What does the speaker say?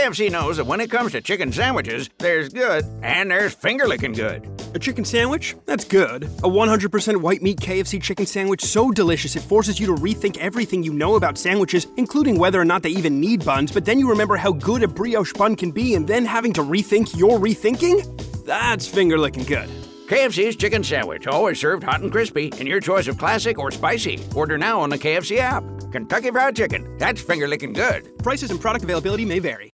KFC knows that when it comes to chicken sandwiches, there's good and there's finger-licking good. A chicken sandwich? That's good. A 100% white meat KFC chicken sandwich so delicious it forces you to rethink everything you know about sandwiches, including whether or not they even need buns, but then you remember how good a brioche bun can be and then having to rethink your rethinking? That's finger-licking good. KFC's chicken sandwich, always served hot and crispy, in your choice of classic or spicy. Order now on the KFC app. Kentucky Fried Chicken, that's finger-licking good. Prices and product availability may vary.